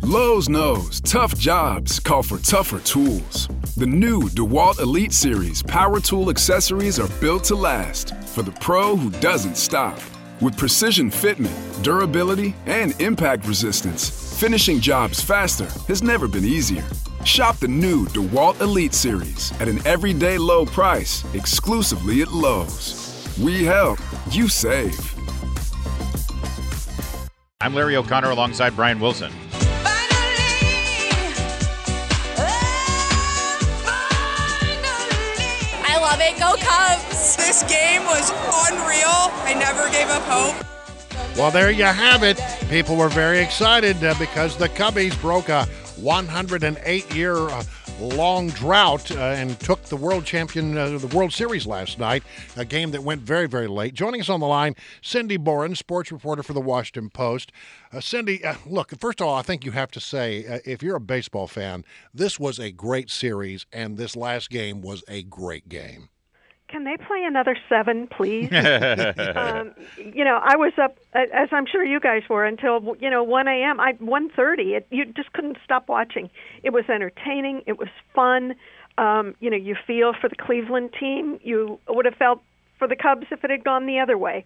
Lowe's knows tough jobs call for tougher tools. The new DeWalt Elite Series power tool accessories are built to last for the pro who doesn't stop. With precision fitment, durability, and impact resistance, finishing jobs faster has never been easier. Shop the new DeWalt Elite Series at an everyday low price exclusively at Lowe's. We help, you save. I'm Larry O'Connor alongside Brian Wilson. I love it. Go Cubs! This game was unreal. I never gave up hope. Well, there you have it. People were very excited because the Cubbies broke a 108-year long drought and took the world the World Series last night, a game that went very, very late. Joining us on the line, Cindy Boren, sports reporter for the Washington Post. Cindy, look, first of all, I think you have to say, if you're a baseball fan, this was a great series, and this last game was a great game. Can they play another 7, please? I was up, as I'm sure you guys were, until 1 a.m. 1:30. You just couldn't stop watching. It was entertaining. It was fun. You feel for the Cleveland team. You would have felt for the Cubs if it had gone the other way.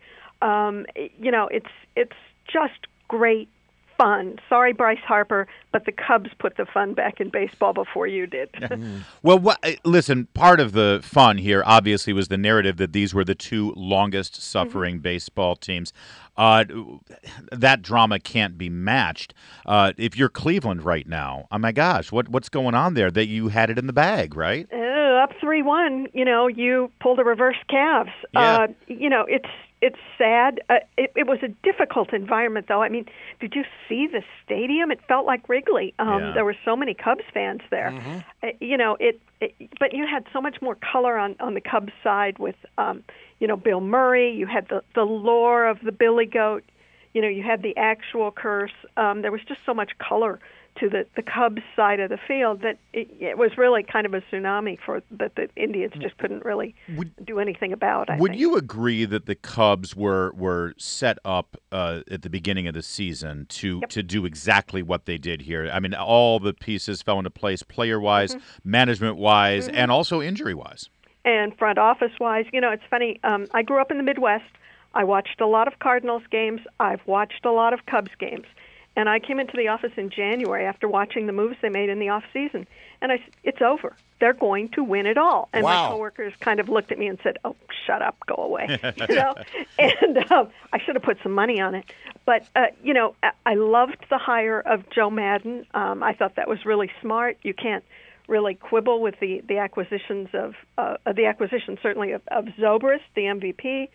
It's just great fun. Sorry, Bryce Harper, but the Cubs put the fun back in baseball before you did. Well, listen, part of the fun here obviously was the narrative that these were the two longest suffering baseball teams. That drama can't be matched. If you're Cleveland right now, oh my gosh, what's going on there that you had it in the bag, right? Up 3-1, you pulled a reverse calves. Yeah. It's sad. It was a difficult environment, though. I mean, did you see the stadium? It felt like Wrigley. There were so many Cubs fans there. But you had so much more color on the Cubs side with, Bill Murray. You had the lore of the Billy Goat. You had the actual curse. There was just so much color to the Cubs side of the field that it was really kind of a tsunami that the Indians just couldn't really do anything about. I think. You agree that the Cubs were set up at the beginning of the season to do exactly what they did here? I mean, all the pieces fell into place player-wise, management-wise, and also injury-wise. And front office-wise. It's funny. I grew up in the Midwest. I watched a lot of Cardinals games. I've watched a lot of Cubs games. And I came into the office in January after watching the moves they made in the off season, and I said, "It's over. They're going to win it all." And my coworkers kind of looked at me and said, "Oh, shut up, go away." And I should have put some money on it. But I loved the hire of Joe Madden. I thought that was really smart. You can't really quibble with the acquisitions of certainly of Zobrist, the MVP,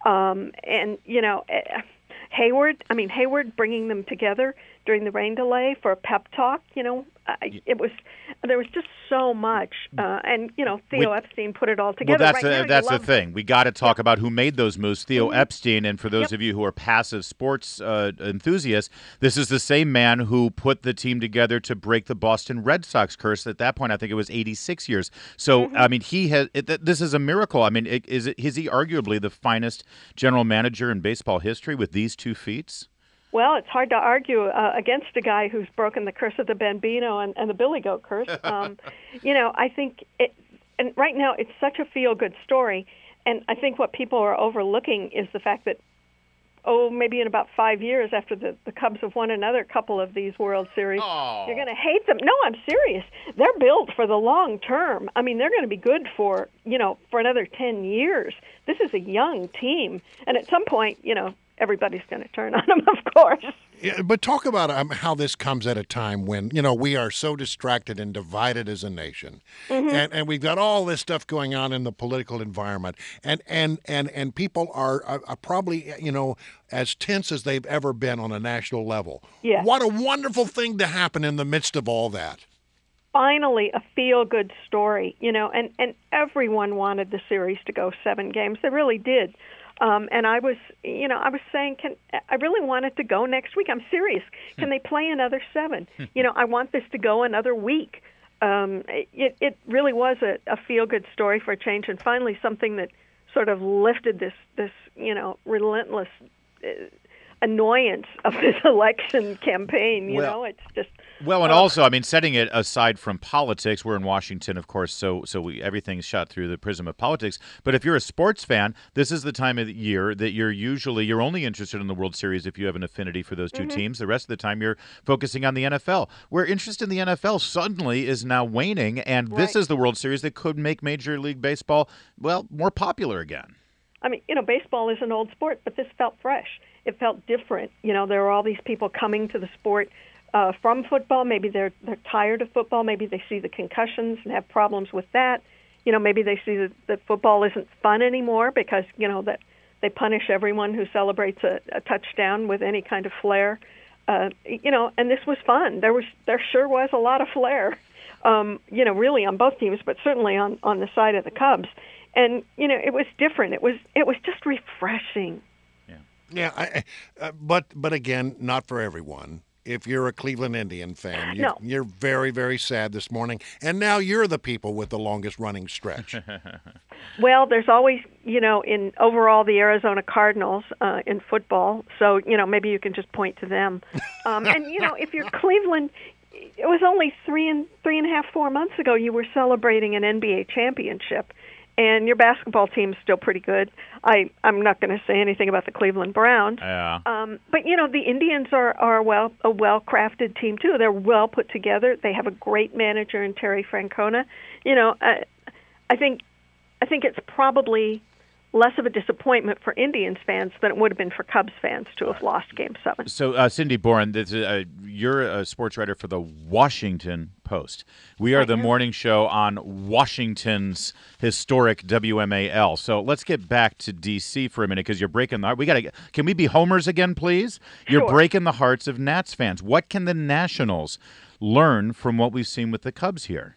Hayward bringing them together during the rain delay for a pep talk, there was just so much, and Theo Epstein put it all together. Well, that's the thing. We got to talk about who made those moves, Theo Epstein. And for those of you who are passive sports enthusiasts, this is the same man who put the team together to break the Boston Red Sox curse. At that point, I think it was 86 years. So I mean, this is a miracle. I mean, is he arguably the finest general manager in baseball history with these two feats? Well, it's hard to argue against a guy who's broken the curse of the Bambino and the Billy Goat curse. I think and right now it's such a feel-good story, and I think what people are overlooking is the fact that, maybe in about 5 years after the Cubs have won another couple of these World Series, you're going to hate them. No, I'm serious. They're built for the long term. I mean, they're going to be good for another 10 years. This is a young team, and at some point, everybody's going to turn on them, of course. Yeah, but talk about how this comes at a time when, we are so distracted and divided as a nation. And we've got all this stuff going on in the political environment. And people are probably, as tense as they've ever been on a national level. Yeah. What a wonderful thing to happen in the midst of all that. Finally, a feel-good story, and everyone wanted the series to go 7 games. They really did. And I was saying, I really want it to go next week. I'm serious. Can they play another 7? I want this to go another week. It really was a feel-good story for a change, and finally something that sort of lifted this relentless annoyance of this election campaign. It's just Well, and also, I mean, setting it aside from politics, we're in Washington, of course, so everything's shot through the prism of politics. But if you're a sports fan, this is the time of the year that you're only interested in the World Series if you have an affinity for those two teams. The rest of the time, you're focusing on the NFL. Where interest in the NFL suddenly is now waning, and this is the World Series that could make Major League Baseball, well, more popular again. I mean, baseball is an old sport, but this felt fresh. It felt different. There were all these people coming to the sport from football. Maybe they're tired of football. Maybe they see the concussions and have problems with that. Maybe they see that football isn't fun anymore because, that they punish everyone who celebrates a touchdown with any kind of flair. And this was fun. There sure was a lot of flair, really on both teams, but certainly on the side of the Cubs. And, it was different. It was just refreshing. Yeah, but again, not for everyone. If you're a Cleveland Indian fan, you're very, very sad this morning. And now you're the people with the longest running stretch. Well, there's always, in overall the Arizona Cardinals in football. So, maybe you can just point to them. And, if you're Cleveland, it was only 4 months ago you were celebrating an NBA championship. And your basketball team's still pretty good. I'm not going to say anything about the Cleveland Browns. Yeah. But, the Indians are a well-crafted team, too. They're well put together. They have a great manager in Terry Francona. I think it's probably less of a disappointment for Indians fans than it would have been for Cubs fans to have lost Game 7. So, Cindy Boren, you're a sports writer for the Washington Post. We are the morning show on Washington's historic WMAL. So let's get back to D.C. for a minute because you're breaking the heart. Can we be homers again, please? You're breaking the hearts of Nats fans. What can the Nationals learn from what we've seen with the Cubs here?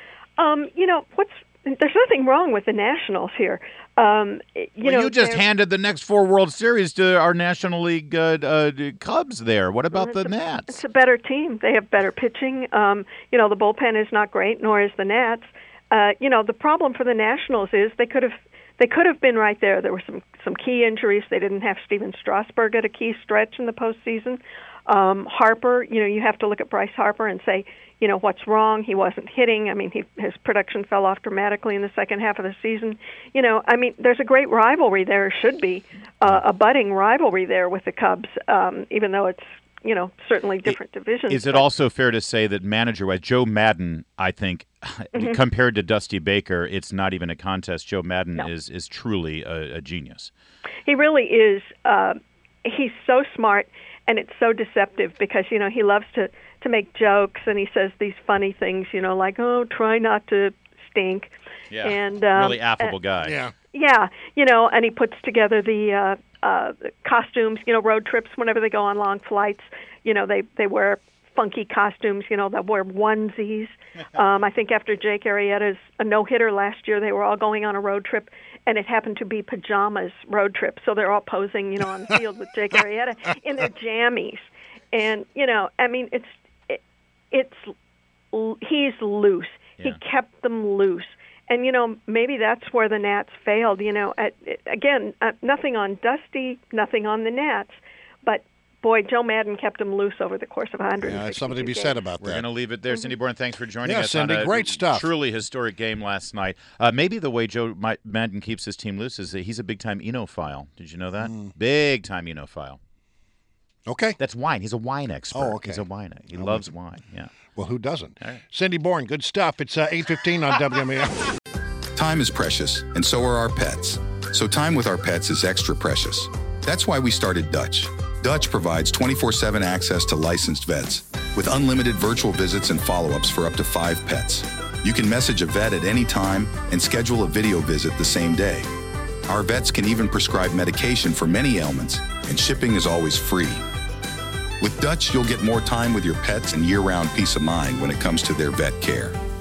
There's nothing wrong with the Nationals here. You just handed the next 4 World Series to our National League Cubs there. What about the Nats? It's a better team. They have better pitching. The bullpen is not great, nor is the Nats. The problem for the Nationals is they could have been right there. There were some key injuries. They didn't have Steven Strasburg at a key stretch in the postseason. Harper, you have to look at Bryce Harper and say, what's wrong? He wasn't hitting. I mean, his production fell off dramatically in the second half of the season. There's a great rivalry there, should be, a budding rivalry there with the Cubs, even though it's, certainly different divisions. Is it also fair to say that manager-wise, Joe Maddon, I think, compared to Dusty Baker, it's not even a contest. Joe Maddon is truly a genius. He really is. He's so smart. And it's so deceptive because, he loves to make jokes, and he says these funny things, like, try not to stink. Yeah, and really affable guy. Yeah, and he puts together the costumes, road trips whenever they go on long flights. They wear funky costumes, they wear onesies. I think after Jake Arrieta's no-hitter last year, they were all going on a road trip, and it happened to be pajamas road trip. So they're all posing, on the field with Jake Arrieta in their jammies. And, he's loose. Yeah. He kept them loose. And, maybe that's where the Nats failed. Again, nothing on Dusty, nothing on the Nats, but boy, Joe Maddon kept him loose over the course of 100. Yeah, something to be said about that. We're going to leave it there. Cindy Boren, thanks for joining us Cindy, on a great stuff. Truly historic game last night. Maybe the way Joe Maddon keeps his team loose is that he's a big-time Enophile. Did you know that? Big-time Enophile. Okay. That's wine. He's a wine expert. Oh, okay. He's a wine. He loves wine, yeah. Well, who doesn't? Right. Cindy Boren, good stuff. It's 8:15 on WMAL. Time is precious, and so are our pets. So time with our pets is extra precious. That's why we started Dutch. Dutch provides 24/7 access to licensed vets with unlimited virtual visits and follow-ups for up to 5 pets. You can message a vet at any time and schedule a video visit the same day. Our vets can even prescribe medication for many ailments, and shipping is always free. With Dutch, you'll get more time with your pets and year-round peace of mind when it comes to their vet care.